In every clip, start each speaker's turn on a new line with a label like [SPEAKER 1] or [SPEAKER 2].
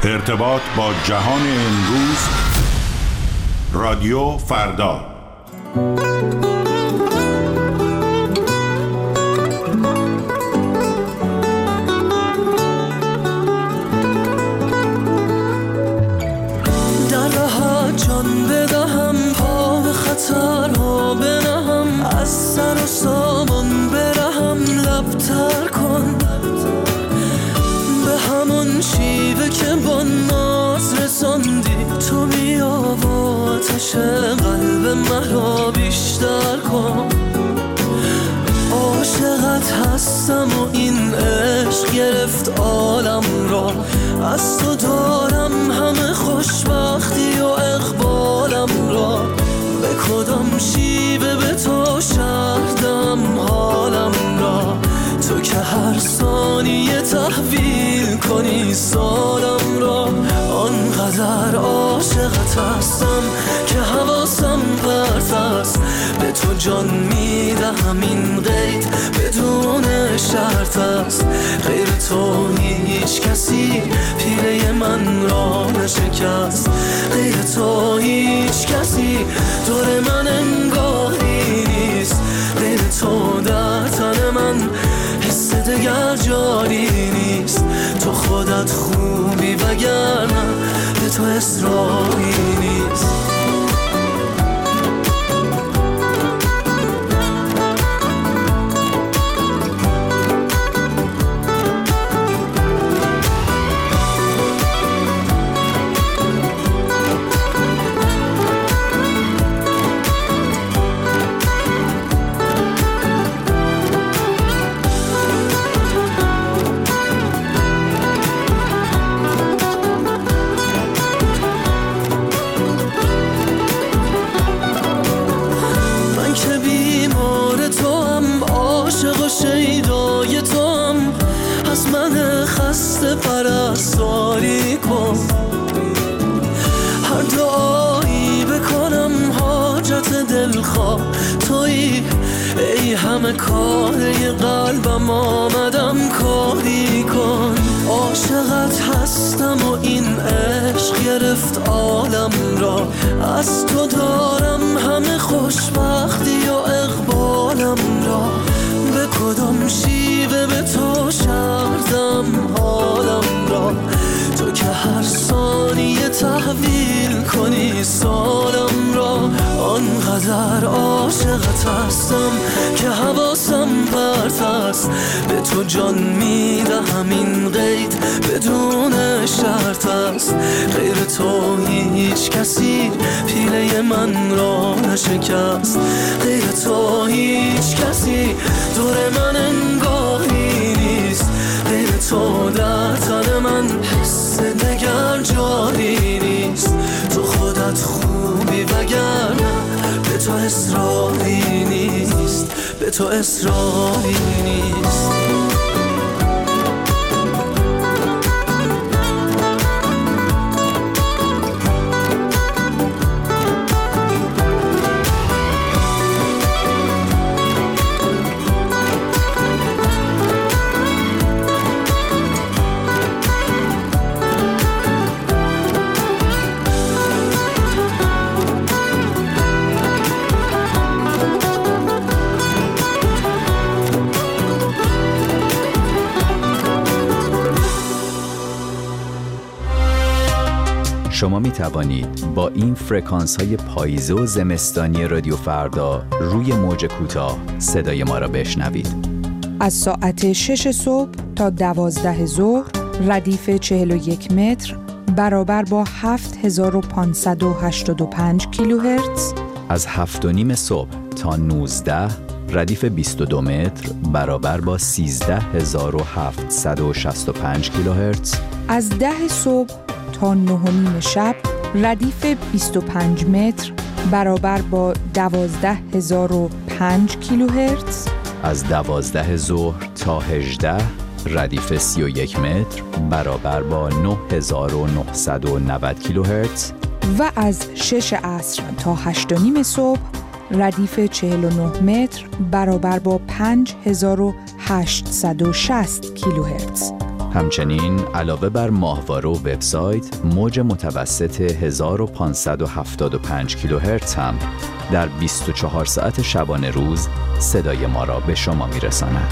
[SPEAKER 1] ارتباط با جهان امروز. رادیو فردا.
[SPEAKER 2] در راحت جان بدهم، پا به خطرها بنهم، از سر و سامان برهم، لبتر کن به همون شیوه که با ناز رساندی. تو بیا و آتش قلب مرا بیشتر کن. عاشقت هستم و این عشق گرفت عالم را، از تو دارم همه خوشبختی و اقبالم را. به کدام شیوه به تو شهردم حالم را، تو که هر ثانیه تحویل کنی سالم را. آنقدر عاشقت هستم که حواسم پرت است، به تو جان میدهم این قید بدون شرط است. غیر تو هیچ کسی پیله من را نشکست، غیر تو هیچ کسی دور من انگاری نیست. غیر تو در تن من حس دگر جاری نیست. تو خودت خوبی وگرنه به تو اصراری نیست. شیدای تو هم از من خسته پرستاری کن. هر دعایی بکنم حاجت دلخواه تویی، ای همه کاره قلبم آمدم کاری کن. عاشقت هستم و این عشق گرفت عالم را، از تو دارم همه خوشبختی و اقبالم را. به کدام شیوه به تو شهردم حالم را، تو که هر ثانیه تحویل کنی سالم را. آنقدر عاشقت هستم که حواسم پرت است، به تو جان میدهم این قید بدون شرط است. غیر تو هیچ کسی پیله من را نشکست، غیر تو هیچ کسی دور من انگاری نیست. غیر تو در تن من حس دگر جاری نیست. تو خودت خوبی وگرنه به تو اصراری نیست، به تو اصراری نیست.
[SPEAKER 3] شما می توانید با این فرکانس های پاییزه و زمستانی رادیو فردا روی موج کوتاه صدای ما را بشنوید.
[SPEAKER 4] از ساعت 6 صبح تا 12 ظهر ردیف 41 متر برابر با 7585 کیلوهرتز.
[SPEAKER 3] از 7:30 صبح تا 19 ردیف 22 متر برابر با 13765 کیلوهرتز.
[SPEAKER 4] از 10 صبح تا 9:30 شب ردیف 25 متر برابر با 12005 کیلوهرتز.
[SPEAKER 3] از 12 ظهر تا 18 ردیف 31 متر برابر با 9990 کیلوهرتز.
[SPEAKER 4] و از 6 عصر تا 8:30 صبح ردیف 49 متر برابر با 5860 کیلوهرتز.
[SPEAKER 3] همچنین علاوه بر ماهواره و وبسایت، موج متوسط 1575 کیلوهرتز هم در 24 ساعت شبانه روز صدای ما را به شما میرساند.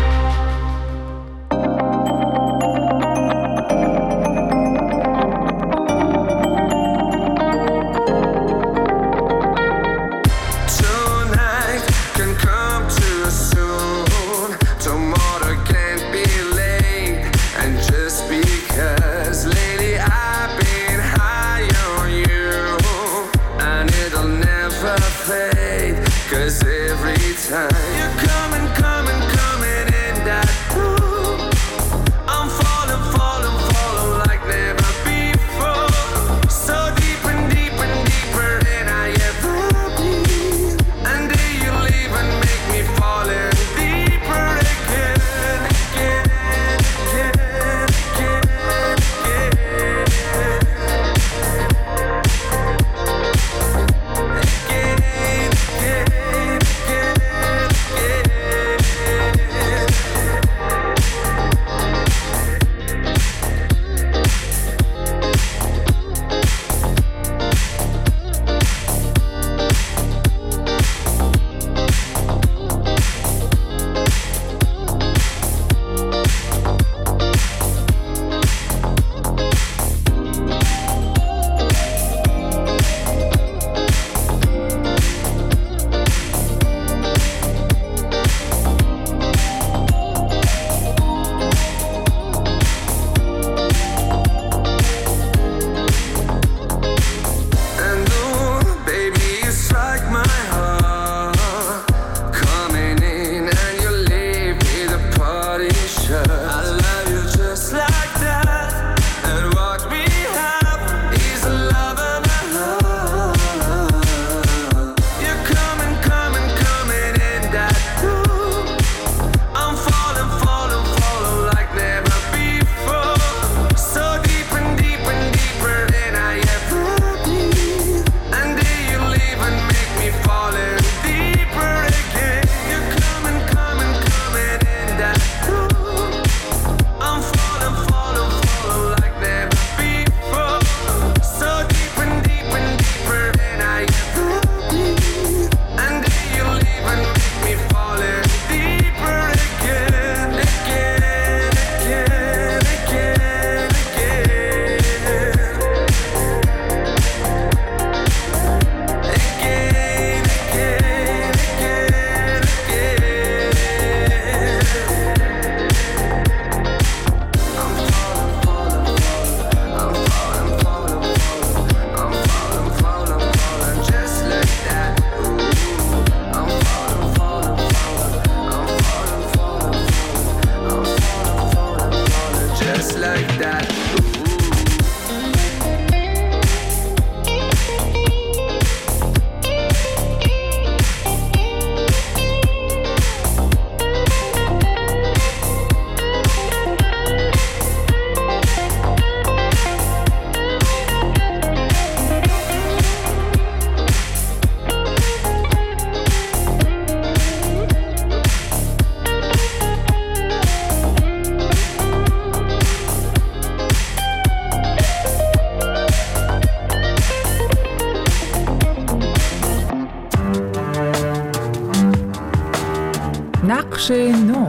[SPEAKER 4] نقش نو.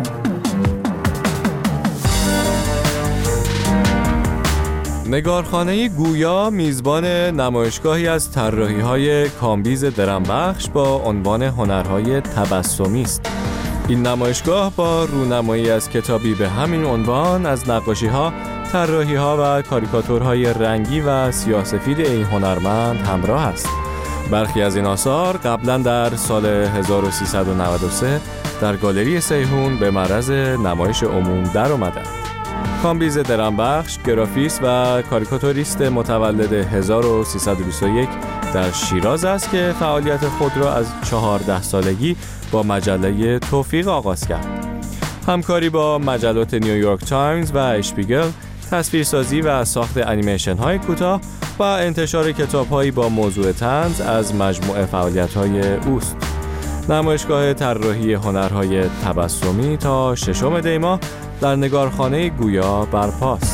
[SPEAKER 5] نگارخانه گویا میزبان نمایشگاهی از طراحی‌های کامبیز درمبخش با عنوان هنرهای تبسمی است. این نمایشگاه با رونمایی از کتابی به همین عنوان از نقاشی‌ها، طراحی‌ها و کاریکاتورهای رنگی و سیاه‌سفید این هنرمند همراه است. برخی از این آثار قبلا در سال 1393 در گالری سیحون به معرض نمایش عموم در آمدند. کامبیز درمبخش گرافیست و کاریکاتوریست متولد 1321 در شیراز است که فعالیت خود را از 14 سالگی با مجله توفیق آغاز کرد. همکاری با مجلات نیویورک تایمز و اشپیگل، تصویرسازی و ساخت انیمیشن‌های کوتاه و انتشار کتاب‌هایی با موضوع طنز از مجموعه فعالیت‌های اوست. نمایشگاه طراحی هنرهای تبسمی تا 6 دی ماه در نگارخانه گویا برپاست.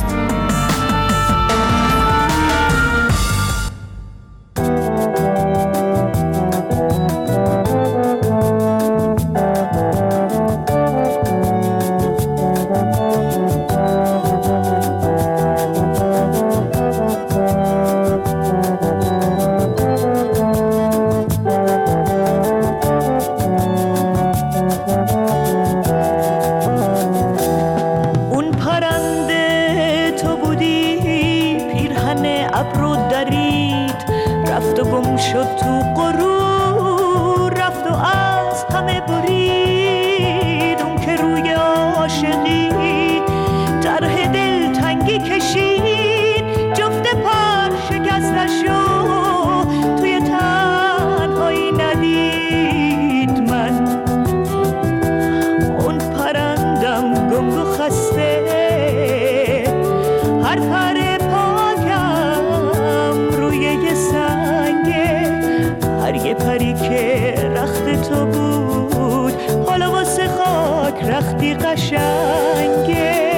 [SPEAKER 6] رختی قشنگه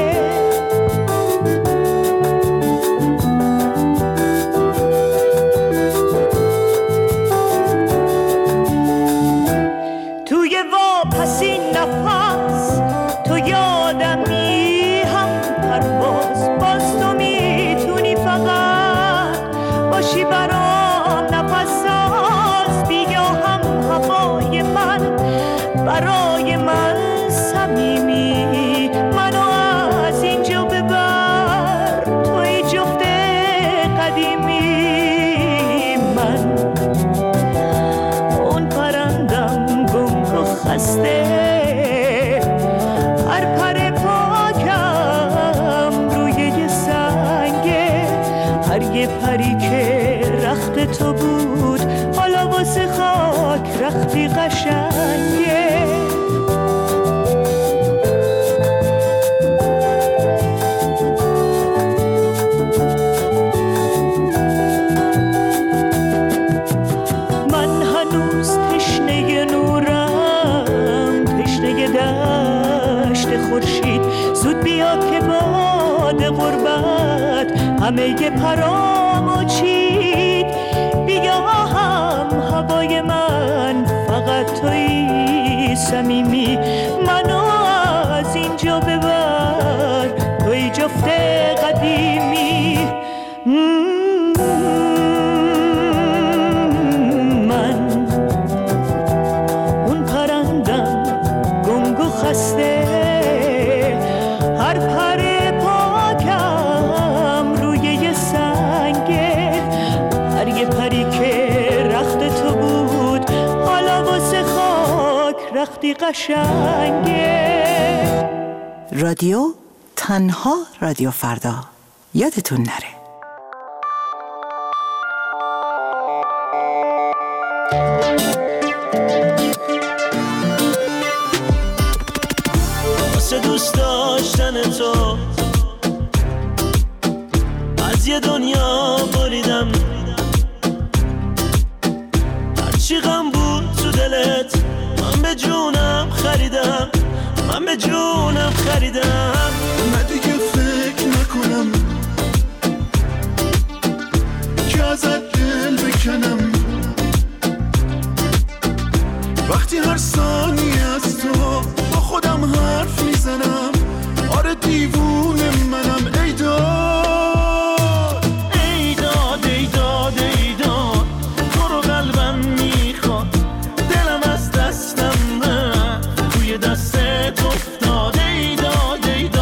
[SPEAKER 6] توی واپسی نفس تو یادمی هم پرواز باز تو میتونی فقط باشی برام نفس ساز بیا هم هوای من برای من صمیمی منو از اینجا ببر توی جفت قدیمی من اون پرندم گنگ و خسته هر پر پاکم روی یه سنگه هر یه پری که رخت تو بود حالا واسه خاک رختی قشنگه خورشید زود بیا که باد غربت همه ی پرامو چید بیا هم هوای من فقط توی صمیمی منو از اینجا ببر توی جفت قدیمی من اون پرندم گنگ و خسته هر پر پاکم روی یه سنگه هر یه پری که رخت تو بود حالا واسه خاک رختی قشنگه.
[SPEAKER 7] رادیو تنها رادیو فردا یادتون نره.
[SPEAKER 2] دوست داشتن تو از یه دنیا بریدم هرچی غم بود تو دلت من به جونم خریدم من به جونم خریدم
[SPEAKER 8] من دیگه فکر نکنم که ازت دل بکنم وقتی هر ثانیه از تو با خودم حرف میزنم آره دیوونه منم ای داد
[SPEAKER 2] ای داد ای داد ای داد تو رو قلبم میخواد دلم از دستم رفت توی دستت افتاد ای داد ای داد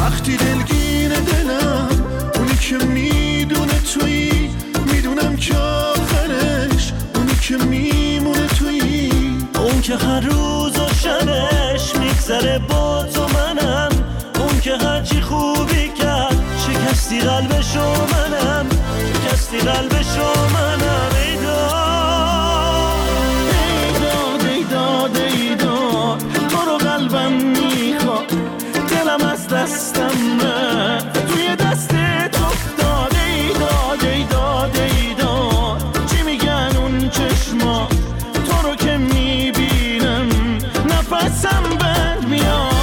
[SPEAKER 8] وقتی دلگیر دلم اونی که میدونه تویی، میدونم که آخرش اونی که میمونه تویی،
[SPEAKER 2] اون که هر روز و شبش میگذره با تو منم، اون که هرچی خوبی کرد شکستی قلبشو منم، شکستی قلبشو منم. ای داد ای داد ای داد تو رو قلبم میخواد، دلم از دستم رفت توی دستت افتاد. ای داد ای داد ای داد چی میگن اون چشما، تو رو که میبینم نفسم بند میاد.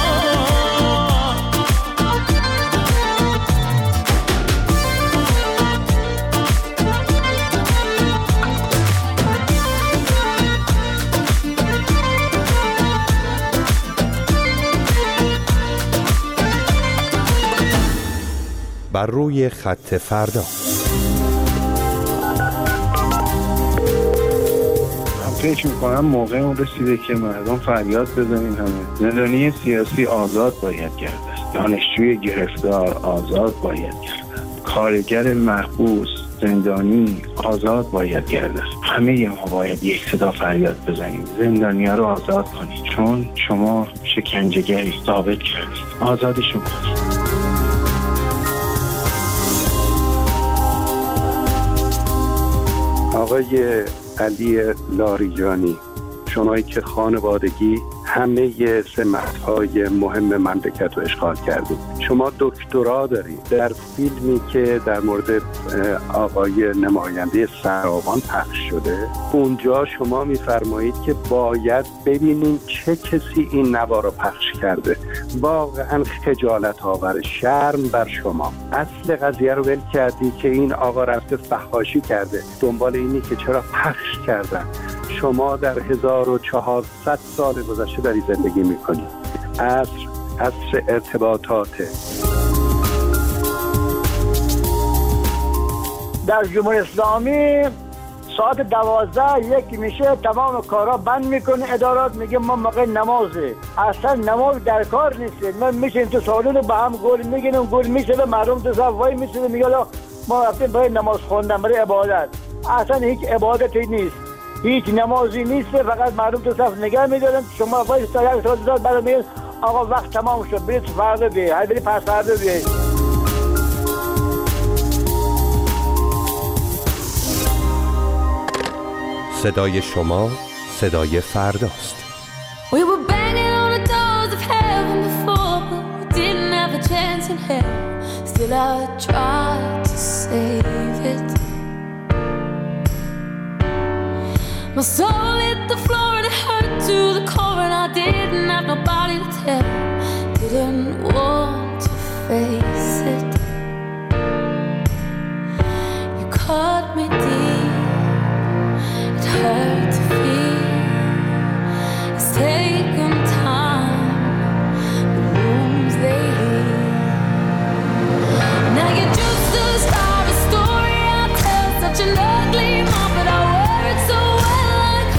[SPEAKER 9] بر روی خط فردا.
[SPEAKER 10] من فکر میکنم موقع اون رسیده که مردم فریاد بزنیم همه. زندانی سیاسی آزاد باید گردد، دانشجوی گرفتار آزاد باید گردد، کارگر محبوس زندانی آزاد باید گردد. همه ما باید یک صدا فریاد بزنیم زندانی‌ها رو آزاد کنید، چون شما شکنجه‌گری ثابت کردید، آزادشون کنید.
[SPEAKER 9] آقای علی لاریجانی، شمایی که خانوادگی همه سمت‌های مهم مملکت رو اشغال کردید، شما دکترا دارید در فیلمی که در مورد آقای نماینده سرابان پخش شده، اونجا شما می‌فرمایید که باید ببینیم چه کسی این نوا رو پخش کرده. واقعا خجالت آور، شرم بر شما. اصل قضیه رو ول کردی که این آقا رفته فحاشی کرده، دنبال اینی که چرا پخش کردن. شما در 1400 سال گذشته داری زندگی میکنی. عصر ارتباطاته.
[SPEAKER 11] در جمهوری اسلامی ساعت 12 میشه تمام کارا بند میکنه، ادارات میگه ما موقع نمازه. اصلا نماز در کار نیست. من میشیم تو سالن با هم گل میگیریم، گل میشه مردم تو صف وای میشه میگه ما رفتیم برای نماز خوندن، برای عبادت. اصلا هیچ عبادتی نیست، هیچ نمازی نیست، فقط مردم تو صف نگه میدارن. شما وای تا یک ساعت بعد میگن آقا وقت تمام شد، برید فردا بیاید، هر برید پس فردا بیاید.
[SPEAKER 9] صدای شما صدای فرداست.
[SPEAKER 12] We were banging on the doors of heaven before, but we didn't have a chance in hell. Still I tried to save it. My soul hit the floor and it hurt to the core, and I didn't have nobody to tell. Didn't want to face it. You caught me deep. It hurt to feel. It's taken time. The wounds they heal. Now you're just a star, a story I tell. Such an ugly mom, but I wear it so well. Like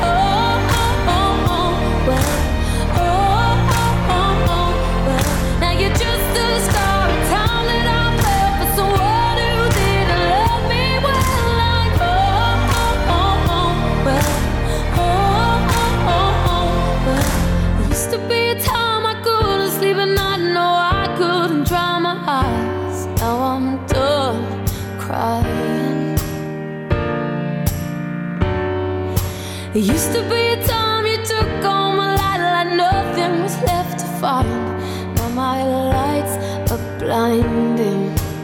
[SPEAKER 12] well. Now you're just a star, a town that I fell for someone who didn't love me well. Like well. There used to be a time I couldn't sleep at night. No, I couldn't dry my eyes. Now I'm done crying. There used to be a time you took all my light like nothing was left to find. Now my lights are blinding.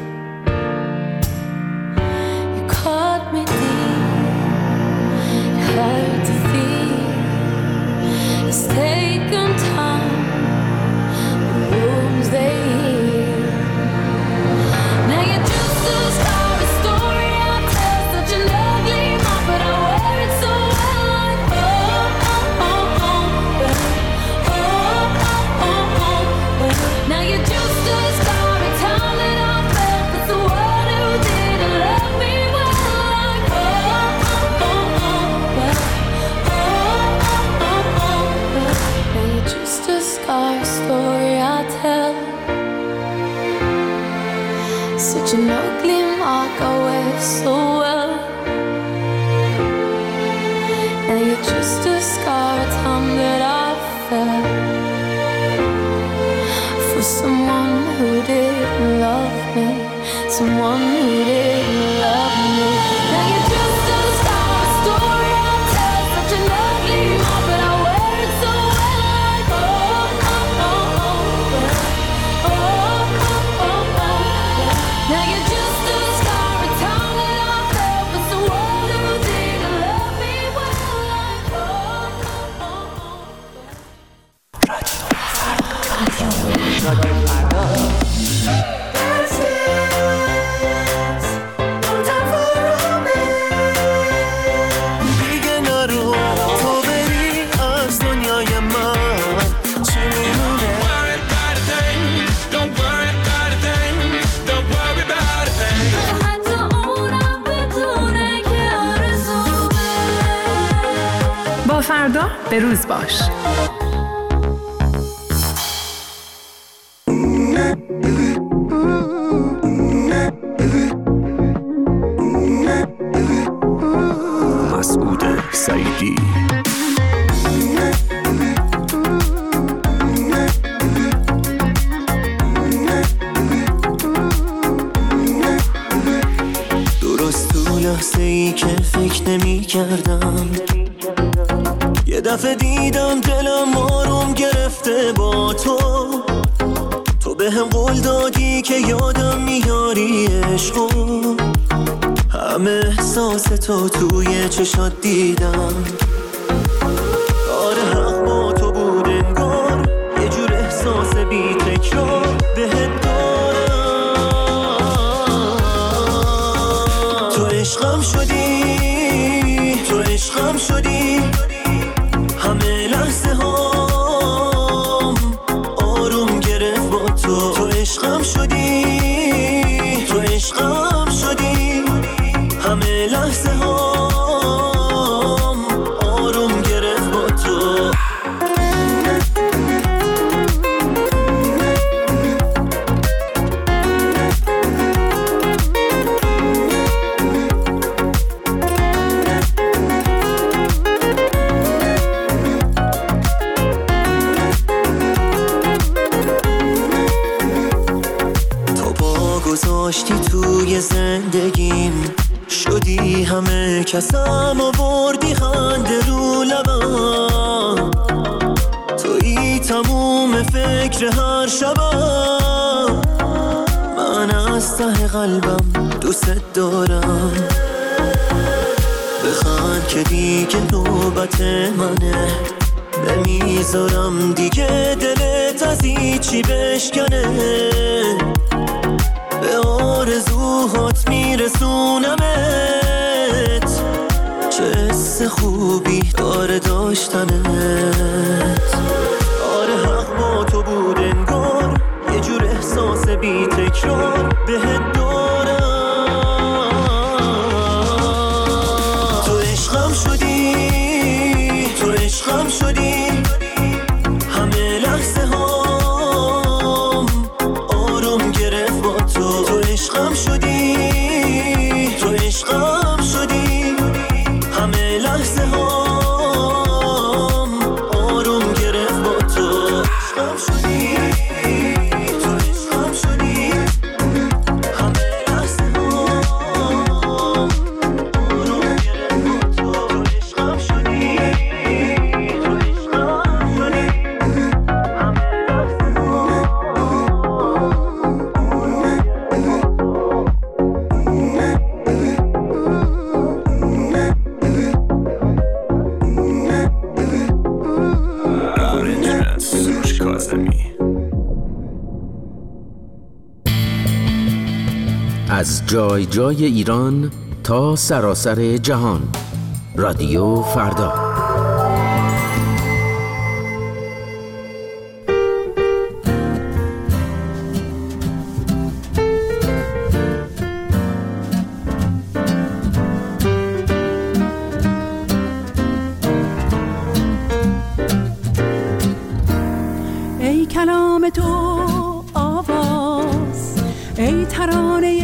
[SPEAKER 12] You caught me deep. It hurt to feel. It's taken time. The wounds they heal. Now you're just a star, a story I tell. Such an ugly mom, but I wear it so well. Like now you're just a star, a town that I Such an ugly mark I wear so well. Now you're just a scar, a time that I fell for someone who didn't love me, someone who didn't love me. Now you're just a scar, a story I tell, such an ugly mark, but I wear it so well. Like oh, oh, oh, oh, oh, oh, oh, oh. Now you're just a scar, a time that I fell for someone who didn't love me well. Like oh, oh, oh, oh.
[SPEAKER 4] با فردا به روز باش.
[SPEAKER 2] مسعود سعیدی. درست تو لحظه ای که فکر نمی کردم، یه دفعه دیدم دلم آروم گرفته با تو. تو به هم قول دادی که یادم میاری عشقو، همه احساس تو توی چشات دیدم. آره حق با تو بود انگار، یه جور احساس بی تکرار بهت دارم. تو عشقم شدی، تو عشقم شدی، همه لحظه هام آروم گرفت با تو. تو عشقم شدی، تو عشقم شدی، همه لحظه هام آروم گرفت با تو. گذاشتی توی زندگیم، شدی همه کسم آوردی خنده رو لبم. تویی تموم فکر هر شبم، من از ته قلبم دوست دارم. بخند که دیگه نوبت منه، نمیذارم دیگه دلت از هیچی بشکنه. به آرزوهات میرسونمت، چه حس خوبی داره داشتنت. آره حق با تو بود انگار، یه جور احساس بی تکرار بهت دارم. تو عشقم شدی، تو عشقم شدی، همه لحظه هام آروم گرفت با تو. تو عشقم شدی، تو عشقم شدی، همه لحظه هام آروم گرفت با تو. عشقم شدی، تو عشقم شدی، همه لحظه هام آروم گرفت با تو. تو عشقم شدی، تو عشقم شدی، همه لحظه
[SPEAKER 13] از جای جای ایران تا سراسر جهان، رادیو فردا.
[SPEAKER 6] ای کلام تو آواز، ای ترانه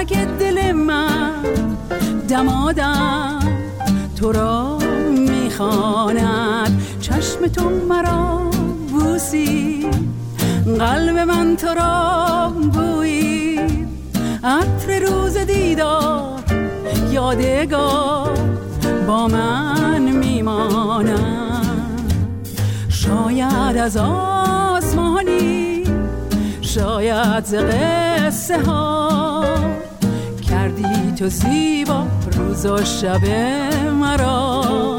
[SPEAKER 14] رگ دل من دمادم تو را میخواند، چشم تو مرا بوسی، قلب من تو را بویی، عطر روز دیدار یادگار با من میماند. شاید از آسمانی، شاید ز قصه ها، کردی تو زیبا روز و شب مرا.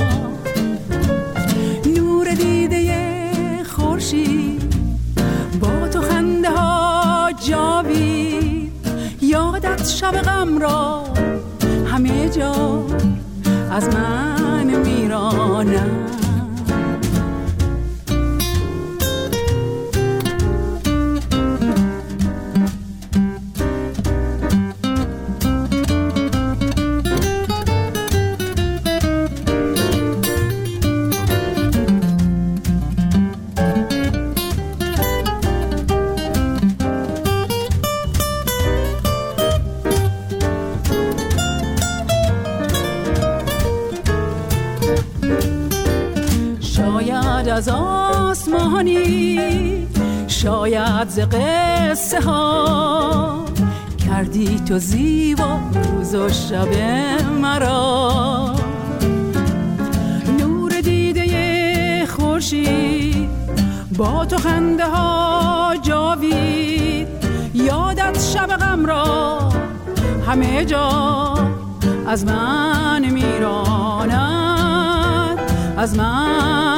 [SPEAKER 14] نور دیده خورشید با تو خنده ها جاوید، یادت شب غم را همه جا از من میرانم. از آسمانی، شاید ز قصه ها، کردی تو زیبا روز و شب مرا. نور دیده خورشید با تو خنده ها جاوید، یادت شب غم را همه جا از من میراند، از من